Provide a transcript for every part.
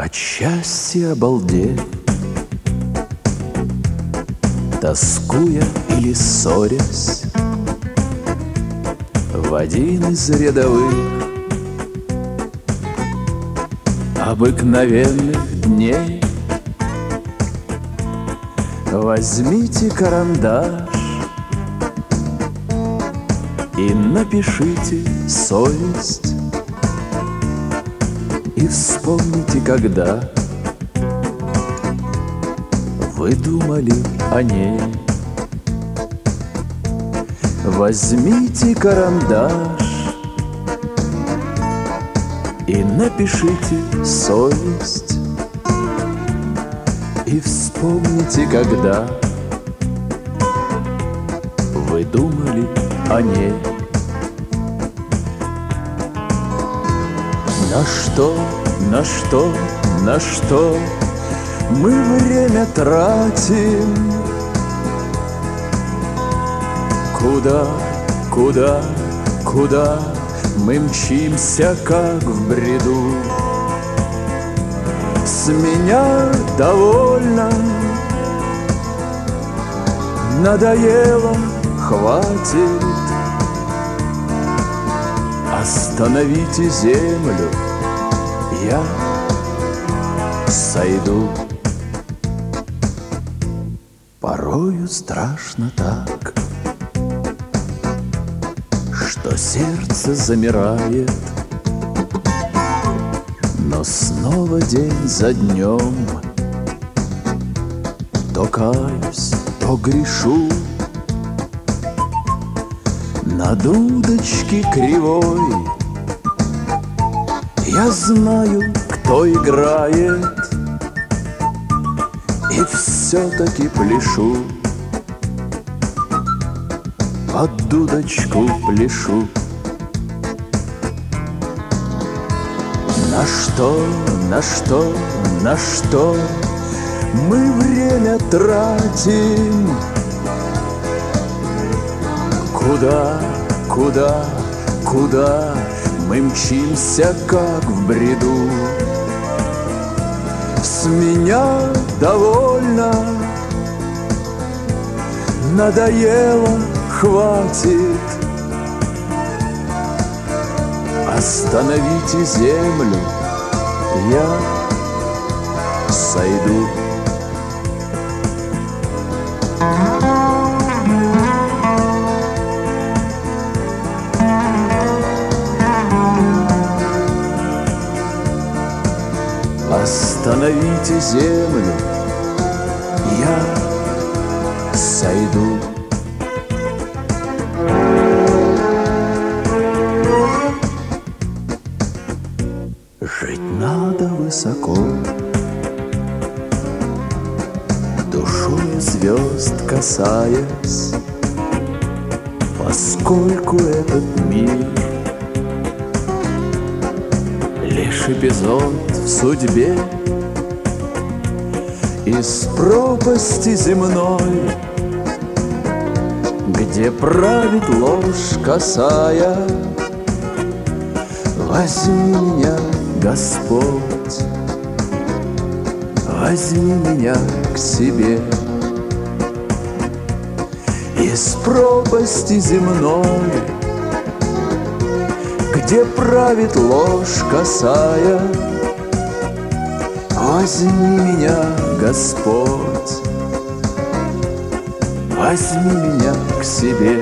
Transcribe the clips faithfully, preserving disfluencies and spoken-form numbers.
От счастья обалдеть, тоскуя или ссорясь, в один из рядовых обыкновенных дней возьмите карандаш и напишите совесть. И вспомните, когда вы думали о ней. Возьмите карандаш и напишите совесть. И вспомните, когда вы думали о ней. На что, на что, на что мы время тратим? Куда, куда, куда мы мчимся, как в бреду? С меня довольно, надоело, хватит. Остановите землю, я сойду. Порою страшно так, что сердце замирает, но снова день за днем то каюсь, то грешу. На дудочке кривой я знаю, кто играет, и все-таки пляшу, под дудочку пляшу. На что, на что, на что мы время тратим? Куда, куда, куда мы мчимся, как в бреду? С меня довольно, надоело, хватит. Остановите землю, я сойду. Остановите землю, я сойду. Жить надо высоко, душой звезд касаясь, поскольку этот мир лишь эпизод в судьбе. Из пропасти земной, где правит ложь косая, возьми меня, Господь, возьми меня к себе. Из пропасти земной, где правит ложь косая, возьми меня, Господь, возьми меня к себе.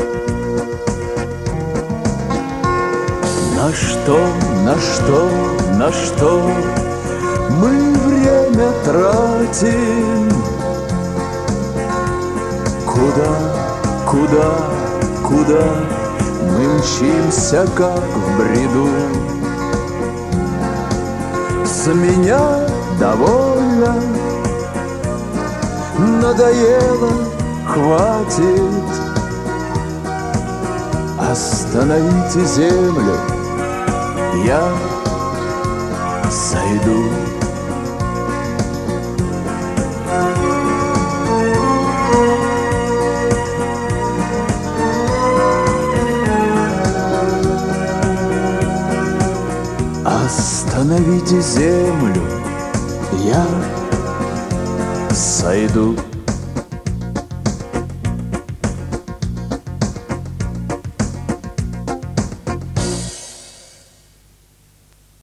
На что, на что, на что мы время тратим? Куда, куда, куда мы мчимся, как в бреду? С меня довольно, надоело, хватит. Остановите землю, я сойду. Остановите землю, я сойду